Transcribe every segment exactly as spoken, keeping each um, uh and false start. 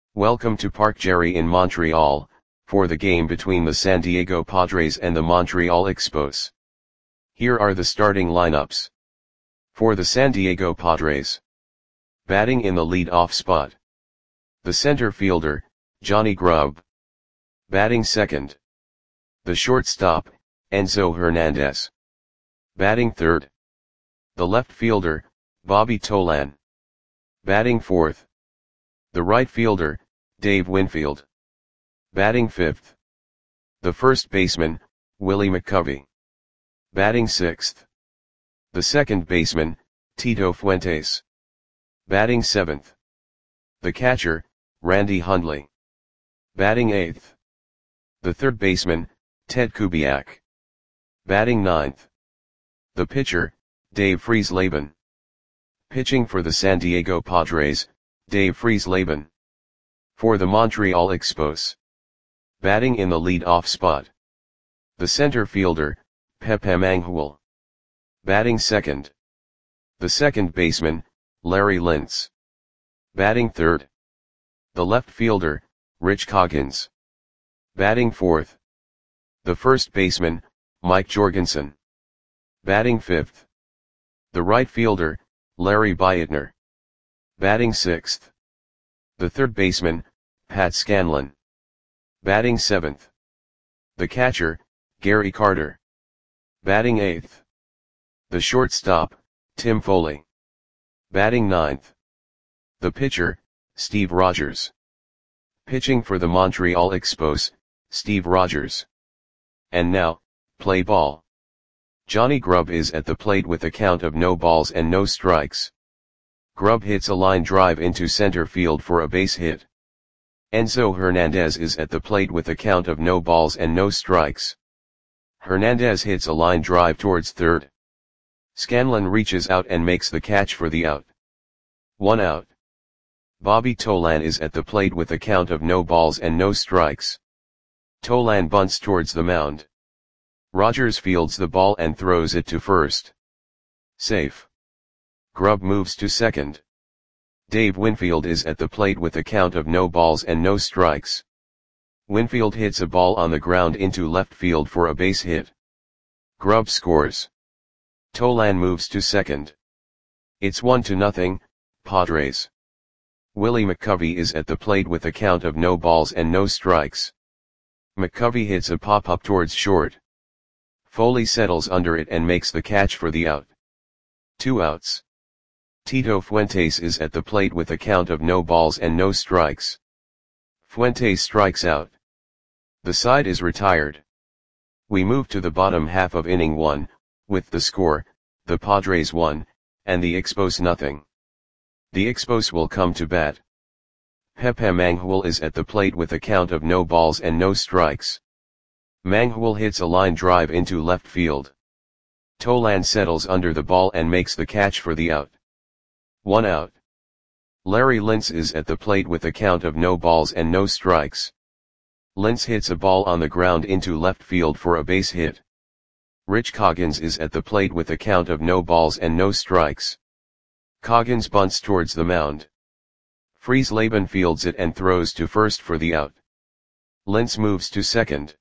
Welcome to Parc Jerry in Montreal, for the game between the San Diego Padres and the Montreal Expos. Here are the starting lineups. For the San Diego Padres. Batting in the lead-off spot. The center fielder, Johnny Grubb. Batting second. The shortstop, Enzo Hernandez. Batting third. The left fielder, Bobby Tolan. Batting fourth. The right fielder, Dave Winfield. Batting fifth. The first baseman, Willie McCovey. Batting sixth. The second baseman, Tito Fuentes. Batting seventh. The catcher, Randy Hundley. Batting eighth. The third baseman, Ted Kubiak. Batting ninth. The pitcher, Dave Friesleben. Pitching for the San Diego Padres, Dave Friesleben. For the Montreal Expos. Batting in the lead-off spot. The center fielder, Pepe Mangual. Batting second. The second baseman, Larry Lintz. Batting third. The left fielder, Rich Coggins. Batting fourth. The first baseman, Mike Jorgensen. Batting fifth. The right fielder, Larry Beitner. Batting sixth. The third baseman, Pat Scanlon. Batting seventh. The catcher, Gary Carter. Batting eighth. The shortstop, Tim Foley. Batting ninth. The pitcher, Steve Rogers. Pitching for the Montreal Expos, Steve Rogers. And now, play ball. Johnny Grubb is at the plate with a count of no balls and no strikes. Grubb hits a line drive into center field for a base hit. Enzo Hernandez is at the plate with a count of no balls and no strikes. Hernandez hits a line drive towards third. Scanlon reaches out and makes the catch for the out. One out. Bobby Tolan is at the plate with a count of no balls and no strikes. Tolan bunts towards the mound. Rogers fields the ball and throws it to first. Safe. Grubb moves to second. Dave Winfield is at the plate with a count of no balls and no strikes. Winfield hits a ball on the ground into left field for a base hit. Grubb scores. Tolan moves to second. It's one to nothing, Padres. Willie McCovey is at the plate with a count of no balls and no strikes. McCovey hits a pop-up towards short. Foley settles under it and makes the catch for the out. Two outs. Tito Fuentes is at the plate with a count of no balls and no strikes. Fuentes strikes out. The side is retired. We move to the bottom half of inning one, with the score, the Padres one, and the Expos nothing. The Expos will come to bat. Pepe Mangual is at the plate with a count of no balls and no strikes. Mangual hits a line drive into left field. Tolan settles under the ball and makes the catch for the out. One out. Larry Lintz is at the plate with a count of no balls and no strikes. Lintz hits a ball on the ground into left field for a base hit. Rich Coggins is at the plate with a count of no balls and no strikes. Coggins bunts towards the mound. Friesleben fields it and throws to first for the out. Lintz moves to second.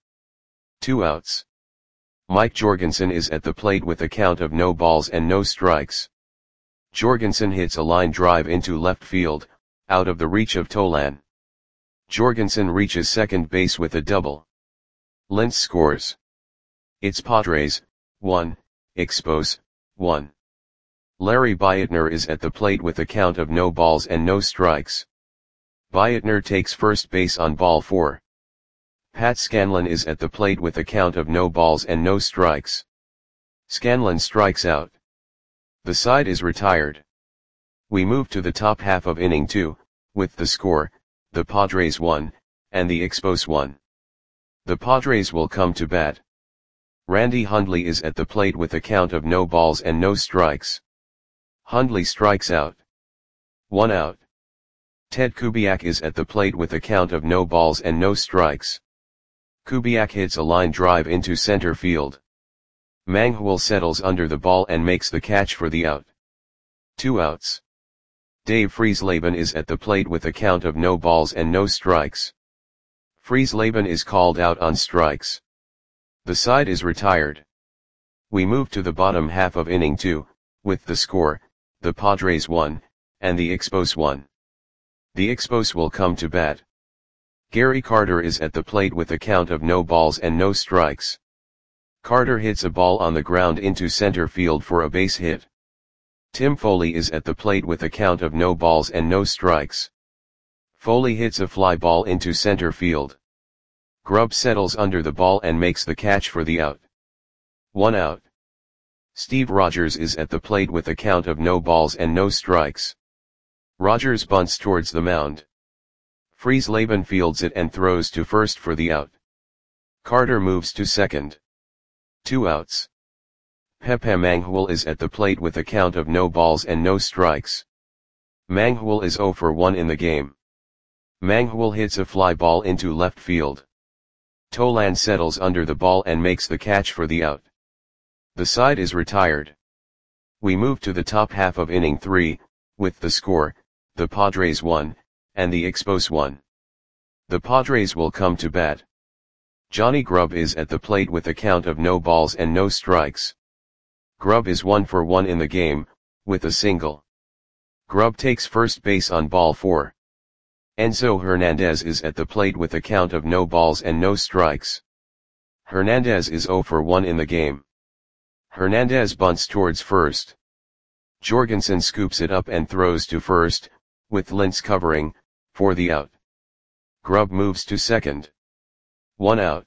Two outs. Mike Jorgensen is at the plate with a count of no balls and no strikes. Jorgensen hits a line drive into left field, out of the reach of Tolan. Jorgensen reaches second base with a double. Lintz scores. It's Padres, one, Expos, one. Larry Beitner is at the plate with a count of no balls and no strikes. Beitner takes first base on ball four. Pat Scanlon is at the plate with a count of no balls and no strikes. Scanlon strikes out. The side is retired. We move to the top half of inning two, with the score, the Padres one, and the Expos one. The Padres will come to bat. Randy Hundley is at the plate with a count of no balls and no strikes. Hundley strikes out. One out. Ted Kubiak is at the plate with a count of no balls and no strikes. Kubiak hits a line drive into center field. Mangual settles under the ball and makes the catch for the out. Two outs. Dave Friesleben is at the plate with a count of no balls and no strikes. Friesleben is called out on strikes. The side is retired. We move to the bottom half of inning two, with the score, the Padres one, and the Expos one. The Expos will come to bat. Gary Carter is at the plate with a count of no balls and no strikes. Carter hits a ball on the ground into center field for a base hit. Tim Foley is at the plate with a count of no balls and no strikes. Foley hits a fly ball into center field. Grubb settles under the ball and makes the catch for the out. One out. Steve Rogers is at the plate with a count of no balls and no strikes. Rogers bunts towards the mound. Friesleben fields it and throws to first for the out. Carter moves to second. Two outs. Pepe Manghul is at the plate with a count of no balls and no strikes. Manghul is zero for one in the game. Manghul hits a fly ball into left field. Tolan settles under the ball and makes the catch for the out. The side is retired. We move to the top half of inning three, with the score, the Padres one, and the Expos one. The Padres will come to bat. Johnny Grubb is at the plate with a count of no balls and no strikes. Grubb is one for one in the game, with a single. Grubb takes first base on ball four. Enzo Hernandez is at the plate with a count of no balls and no strikes. Hernandez is zero for one in the game. Hernandez bunts towards first. Jorgensen scoops it up and throws to first, with Lentz covering, for the out. Grubb moves to second. One out.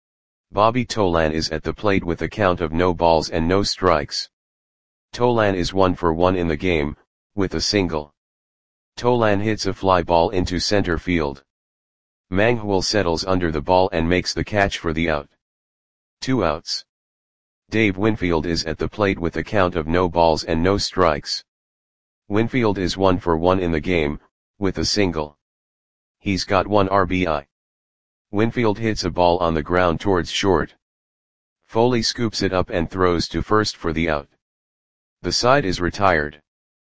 Bobby Tolan is at the plate with a count of no balls and no strikes. Tolan is one for one in the game, with a single. Tolan hits a fly ball into center field. Manghul settles under the ball and makes the catch for the out. Two outs. Dave Winfield is at the plate with a count of no balls and no strikes. Winfield is one for one in the game, with a single. He's got one R B I. Winfield hits a ball on the ground towards short. Foley scoops it up and throws to first for the out. The side is retired.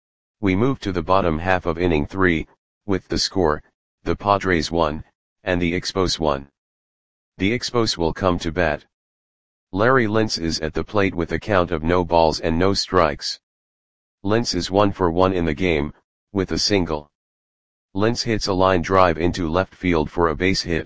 We move to the bottom half of inning three, with the score, the Padres one, and the Expos one. The Expos will come to bat. Larry Lentz is at the plate with a count of no balls and no strikes. Lentz is one for one in the game, with a single. Lentz hits a line drive into left field for a base hit.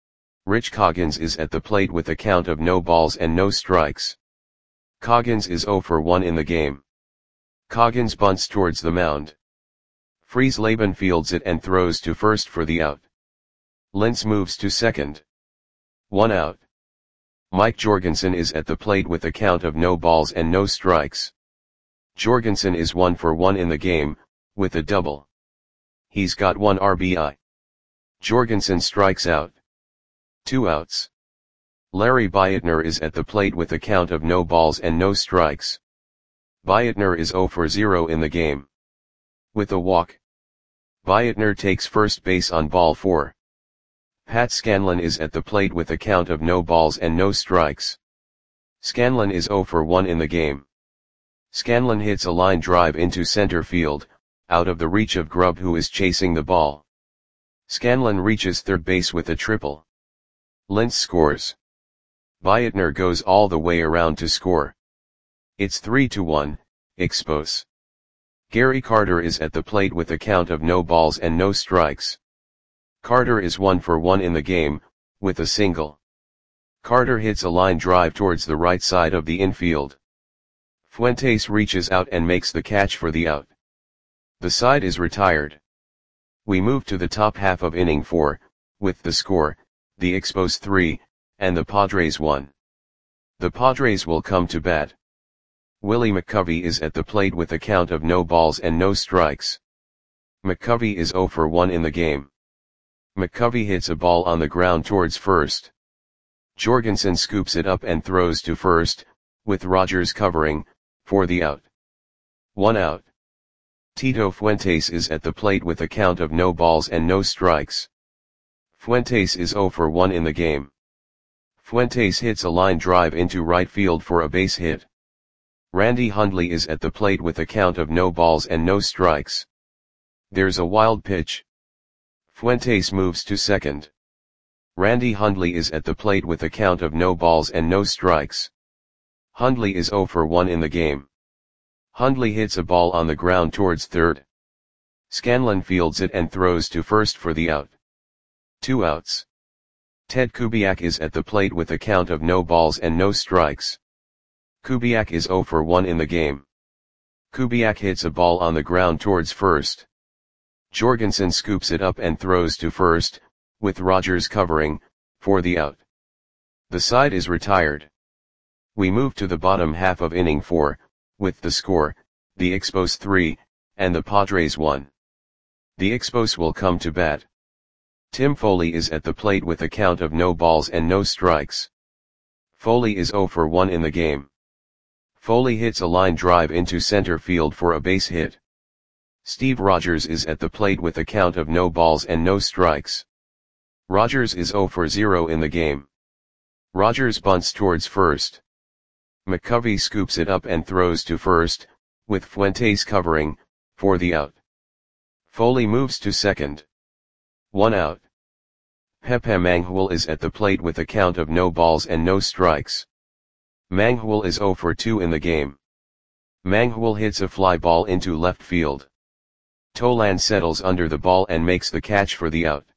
Rich Coggins is at the plate with a count of no balls and no strikes. Coggins is zero for one in the game. Coggins bunts towards the mound. Friesleben fields it and throws to first for the out. Lentz moves to second. One out. Mike Jorgensen is at the plate with a count of no balls and no strikes. Jorgensen is one for one in the game, with a double. He's got one R B I. Jorgensen strikes out. Two outs. Larry Beitner is at the plate with a count of no balls and no strikes. Beitner is zero for zero in the game. With a walk. Beitner takes first base on ball four. Pat Scanlon is at the plate with a count of no balls and no strikes. Scanlon is zero for one in the game. Scanlon hits a line drive into center field, out of the reach of Grubb who is chasing the ball. Scanlon reaches third base with a triple. Lentz scores. Beitner goes all the way around to score. It's three to one, Expos. Gary Carter is at the plate with a count of no balls and no strikes. Carter is one for one in the game, with a single. Carter hits a line drive towards the right side of the infield. Fuentes reaches out and makes the catch for the out. The side is retired. We move to the top half of inning four, with the score, the Expos three, and the Padres one. The Padres will come to bat. Willie McCovey is at the plate with a count of no balls and no strikes. McCovey is zero for one in the game. McCovey hits a ball on the ground towards first. Jorgensen scoops it up and throws to first, with Rogers covering, for the out. One out. Tito Fuentes is at the plate with a count of no balls and no strikes. Fuentes is zero for one in the game. Fuentes hits a line drive into right field for a base hit. Randy Hundley is at the plate with a count of no balls and no strikes. There's a wild pitch. Fuentes moves to second. Randy Hundley is at the plate with a count of no balls and no strikes. Hundley is oh for one in the game. Hundley hits a ball on the ground towards third. Scanlon fields it and throws to first for the out. Two outs. Ted Kubiak is at the plate with a count of no balls and no strikes. Kubiak is oh for one in the game. Kubiak hits a ball on the ground towards first. Jorgensen scoops it up and throws to first, with Rogers covering, for the out. The side is retired. We move to the bottom half of inning four, with the score, the Expos three, and the Padres one. The Expos will come to bat. Tim Foley is at the plate with a count of no balls and no strikes. Foley is oh for one in the game. Foley hits a line drive into center field for a base hit. Steve Rogers is at the plate with a count of no balls and no strikes. Rogers is oh for zero in the game. Rogers bunts towards first. McCovey scoops it up and throws to first, with Fuentes covering, for the out. Foley moves to second. One out. Pepe Mangual is at the plate with a count of no balls and no strikes. Mangual is oh for two in the game. Mangual hits a fly ball into left field. Tolan settles under the ball and makes the catch for the out.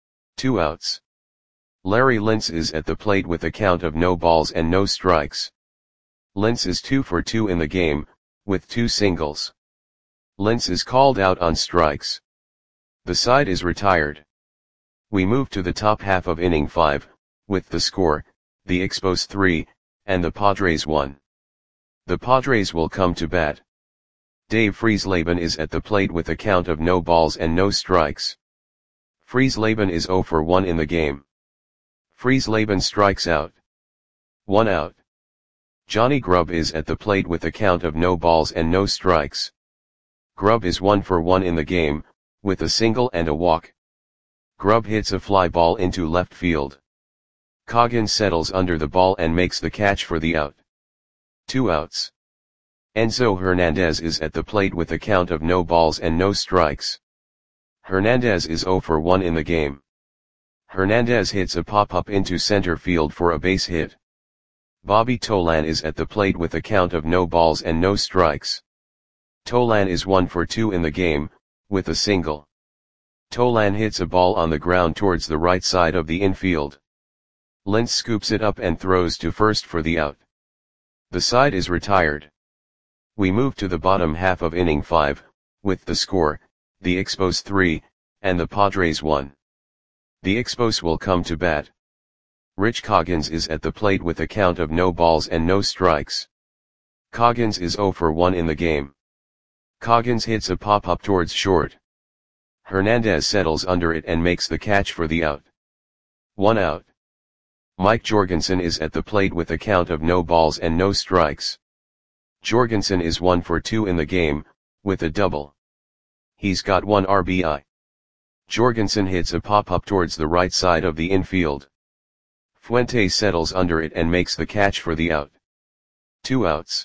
Two outs. Larry Lintz is at the plate with a count of no balls and no strikes. Lintz is two for two in the game, with two singles. Lintz is called out on strikes. The side is retired. We move to the top half of inning five, with the score, the Expos three, and the Padres one. The Padres will come to bat. Dave Friesleben is at the plate with a count of no balls and no strikes. Friesleben is oh for one in the game. Friesleben strikes out. One out. Johnny Grubb is at the plate with a count of no balls and no strikes. Grubb is one for one in the game, with a single and a walk. Grubb hits a fly ball into left field. Coggins settles under the ball and makes the catch for the out. Two outs. Enzo Hernandez is at the plate with a count of no balls and no strikes. Hernandez is oh for one in the game. Hernandez hits a pop-up into center field for a base hit. Bobby Tolan is at the plate with a count of no balls and no strikes. Tolan is one for two in the game, with a single. Tolan hits a ball on the ground towards the right side of the infield. Lintz scoops it up and throws to first for the out. The side is retired. We move to the bottom half of inning five, with the score, the Expos three, and the Padres one. The Expos will come to bat. Rich Coggins is at the plate with a count of no balls and no strikes. Coggins is oh for one in the game. Coggins hits a pop-up towards short. Hernandez settles under it and makes the catch for the out. One out. Mike Jorgensen is at the plate with a count of no balls and no strikes. Jorgensen is one for two in the game, with a double. He's got one R B I. Jorgensen hits a pop-up towards the right side of the infield. Fuentes settles under it and makes the catch for the out. Two outs.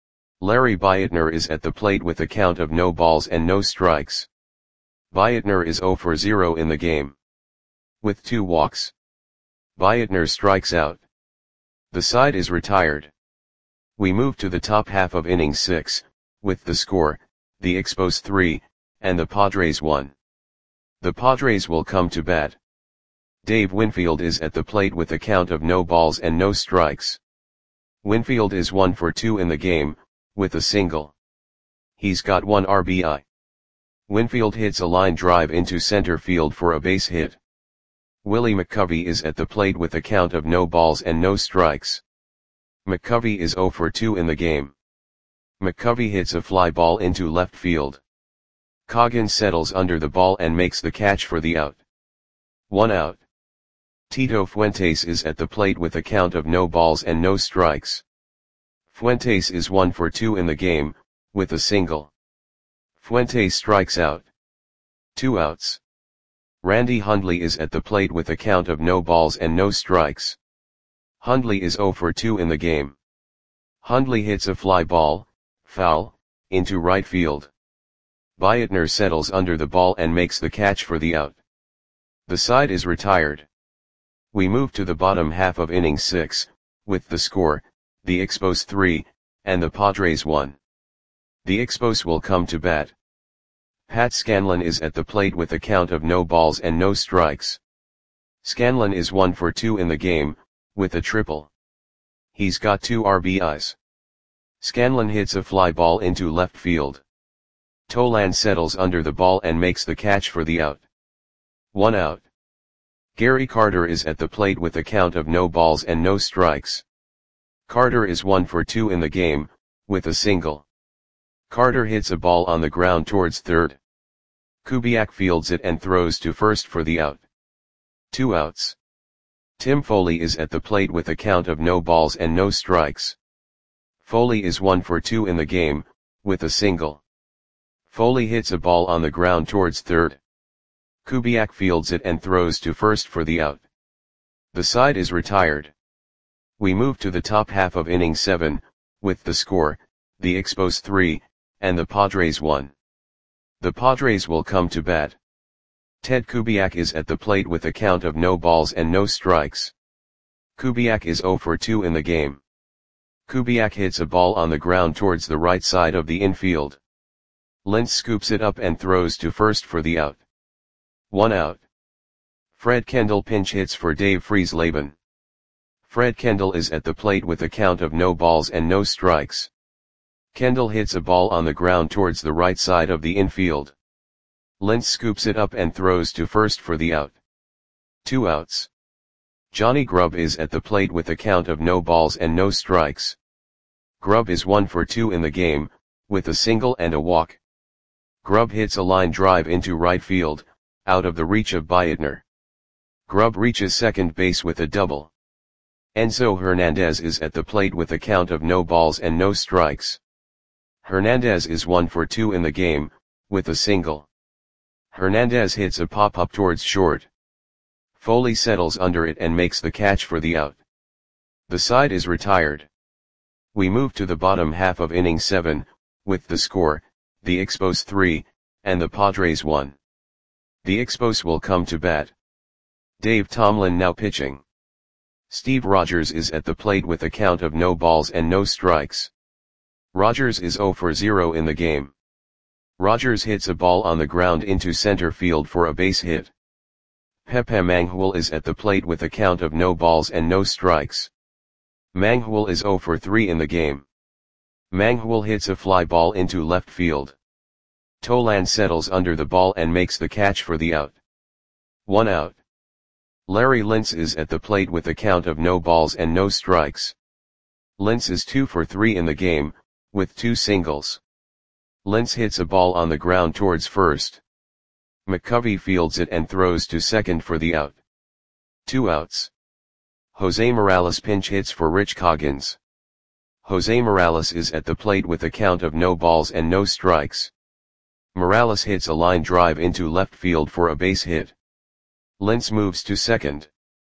Larry Bietner is at the plate with a count of no balls and no strikes. Bietner is oh for zero in the game. With two walks. Bietner strikes out. The side is retired. We move to the top half of inning six, with the score, the Expos three, and the Padres one. The Padres will come to bat. Dave Winfield is at the plate with a count of no balls and no strikes. Winfield is one for two in the game, with a single. He's got one R B I. Winfield hits a line drive into center field for a base hit. Willie McCovey is at the plate with a count of no balls and no strikes. McCovey is oh for two in the game. McCovey hits a fly ball into left field. Coggins settles under the ball and makes the catch for the out. One out. Tito Fuentes is at the plate with a count of no balls and no strikes. Fuentes is one for two in the game, with a single. Fuentes strikes out. Two outs. Randy Hundley is at the plate with a count of no balls and no strikes. Hundley is oh for two in the game. Hundley hits a fly ball, foul, into right field. Biatner settles under the ball and makes the catch for the out. The side is retired. We move to the bottom half of inning six, with the score, the Expos three, and the Padres one. The Expos will come to bat. Pat Scanlon is at the plate with a count of no balls and no strikes. Scanlon is one for two in the game, with a triple. He's got two R B Is. Scanlon hits a fly ball into left field. Tolan settles under the ball and makes the catch for the out. One out. Gary Carter is at the plate with a count of no balls and no strikes. Carter is one for two in the game, with a single. Carter hits a ball on the ground towards third. Kubiak fields it and throws to first for the out. Two outs. Tim Foley is at the plate with a count of no balls and no strikes. Foley is one for two in the game, with a single. Foley hits a ball on the ground towards third. Kubiak fields it and throws to first for the out. The side is retired. We move to the top half of inning seven, with the score, the Expos three, and the Padres one. The Padres will come to bat. Ted Kubiak is at the plate with a count of no balls and no strikes. Kubiak is zero for two in the game. Kubiak hits a ball on the ground towards the right side of the infield. Lentz scoops it up and throws to first for the out. One out. Fred Kendall pinch hits for Dave Friesleben. Fred Kendall is at the plate with a count of no balls and no strikes. Kendall hits a ball on the ground towards the right side of the infield. Lentz scoops it up and throws to first for the out. Two outs. Johnny Grubb is at the plate with a count of no balls and no strikes. Grubb is one for two in the game, with a single and a walk. Grubb hits a line drive into right field, out of the reach of Biatner. Grubb reaches second base with a double. Enzo Hernandez is at the plate with a count of no balls and no strikes. Hernandez is one for two in the game, with a single. Hernandez hits a pop-up towards short. Foley settles under it and makes the catch for the out. The side is retired. We move to the bottom half of inning seven, with the score, the Expos three, and the Padres one. The Expos will come to bat. Dave Tomlin now pitching. Steve Rogers is at the plate with a count of no balls and no strikes. Rogers is zero for zero in the game. Rogers hits a ball on the ground into center field for a base hit. Pepe Manghul is at the plate with a count of no balls and no strikes. Manghul is zero for three in the game. Manghul hits a fly ball into left field. Tolan settles under the ball and makes the catch for the out. One out. Larry Lentz is at the plate with a count of no balls and no strikes. Lentz is two for three in the game, with two singles. Lentz hits a ball on the ground towards first. McCovey fields it and throws to second for the out. Two outs. Jose Morales pinch hits for Rich Coggins. Jose Morales is at the plate with a count of no balls and no strikes. Morales hits a line drive into left field for a base hit. Lentz moves to second.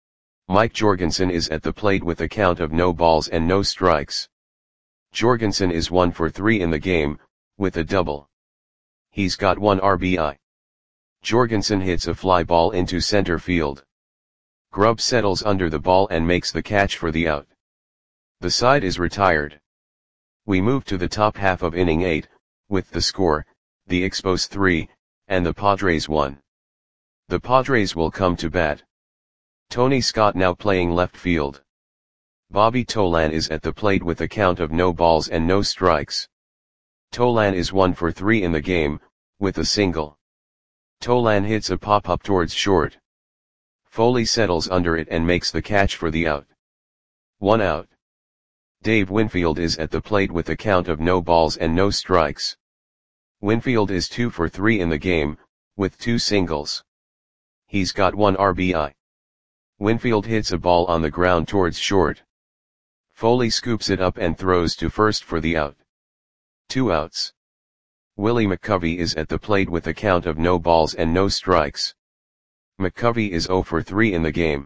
Mike Jorgensen is at the plate with a count of no balls and no strikes. Jorgensen is one for three in the game, with a double. He's got one R B I. Jorgensen hits a fly ball into center field. Grubb settles under the ball and makes the catch for the out. The side is retired. We move to the top half of inning eight, with the score, the Expos three, and the Padres one. The Padres will come to bat. Tony Scott now playing left field. Bobby Tolan is at the plate with a count of no balls and no strikes. Tolan is one for three in the game, with a single. Tolan hits a pop-up towards short. Foley settles under it and makes the catch for the out. One out. Dave Winfield is at the plate with a count of no balls and no strikes. Winfield is two for three in the game, with two singles. He's got one R B I. Winfield hits a ball on the ground towards short. Foley scoops it up and throws to first for the out. Two outs. Willie McCovey is at the plate with a count of no balls and no strikes. McCovey is zero for three in the game.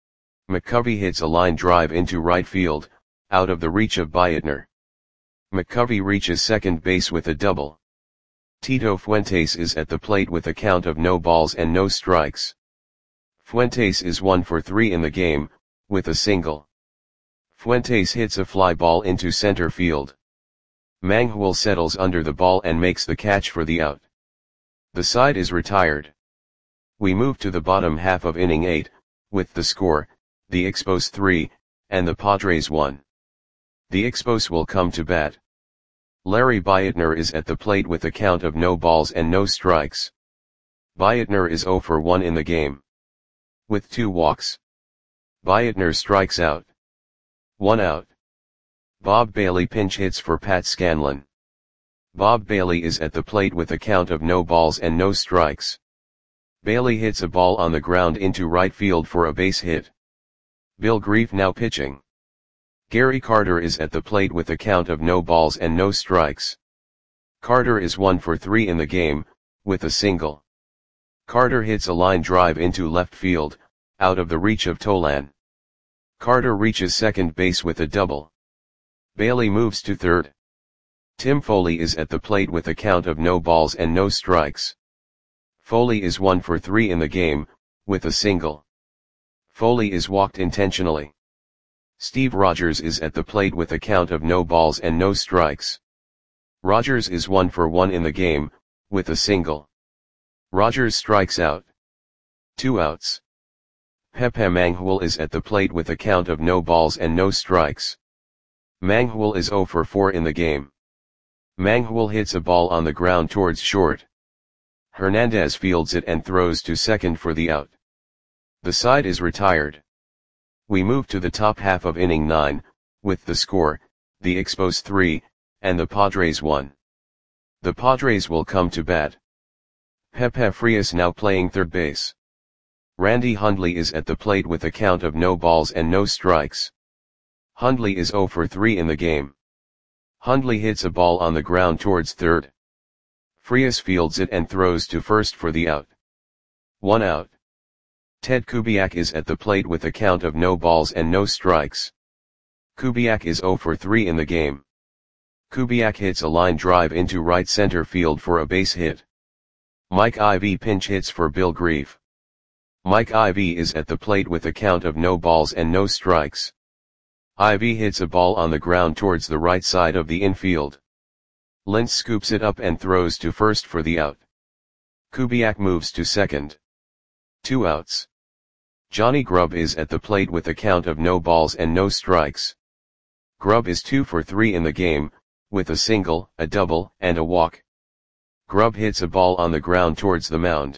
McCovey hits a line drive into right field, out of the reach of Biatner. McCovey reaches second base with a double. Tito Fuentes is at the plate with a count of no balls and no strikes. Fuentes is one for three in the game, with a single. Fuentes hits a fly ball into center field. Manghul settles under the ball and makes the catch for the out. The side is retired. We move to the bottom half of inning eight, with the score, the Expos three, and the Padres one. The Expos will come to bat. Larry Beitner is at the plate with a count of no balls and no strikes. Beitner is zero for one in the game. With two walks. Beitner strikes out. One out. Bob Bailey pinch hits for Pat Scanlon. Bob Bailey is at the plate with a count of no balls and no strikes. Bailey hits a ball on the ground into right field for a base hit. Bill Grief now pitching. Gary Carter is at the plate with a count of no balls and no strikes. Carter is one for three in the game, with a single. Carter hits a line drive into left field, out of the reach of Tolan. Carter reaches second base with a double. Bailey moves to third. Tim Foley is at the plate with a count of no balls and no strikes. Foley is one for three in the game, with a single. Foley is walked intentionally. Steve Rogers is at the plate with a count of no balls and no strikes. Rogers is one for one in the game, with a single. Rogers strikes out. Two outs. Pepe Manghul is at the plate with a count of no balls and no strikes. Manghul is zero for four in the game. Manghul hits a ball on the ground towards short. Hernandez fields it and throws to second for the out. The side is retired. We move to the top half of inning nine, with the score, the Expos three, and the Padres one. The Padres will come to bat. Pepe Frias now playing third base. Randy Hundley is at the plate with a count of no balls and no strikes. Hundley is zero for three in the game. Hundley hits a ball on the ground towards third. Frias fields it and throws to first for the out. One out. Ted Kubiak is at the plate with a count of no balls and no strikes. Kubiak is zero for three in the game. Kubiak hits a line drive into right center field for a base hit. Mike Ivy pinch hits for Bill Grief. Mike Ivy is at the plate with a count of no balls and no strikes. Ivy hits a ball on the ground towards the right side of the infield. Lentz scoops it up and throws to first for the out. Kubiak moves to second. Two outs. Johnny Grubb is at the plate with a count of no balls and no strikes. Grubb is two for three in the game, with a single, a double, and a walk. Grubb hits a ball on the ground towards the mound.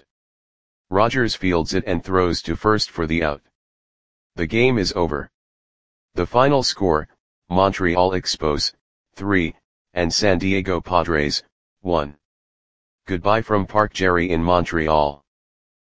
Rogers fields it and throws to first for the out. The game is over. The final score, Montreal Expos, three, and San Diego Padres, one. Goodbye from Park Jerry in Montreal.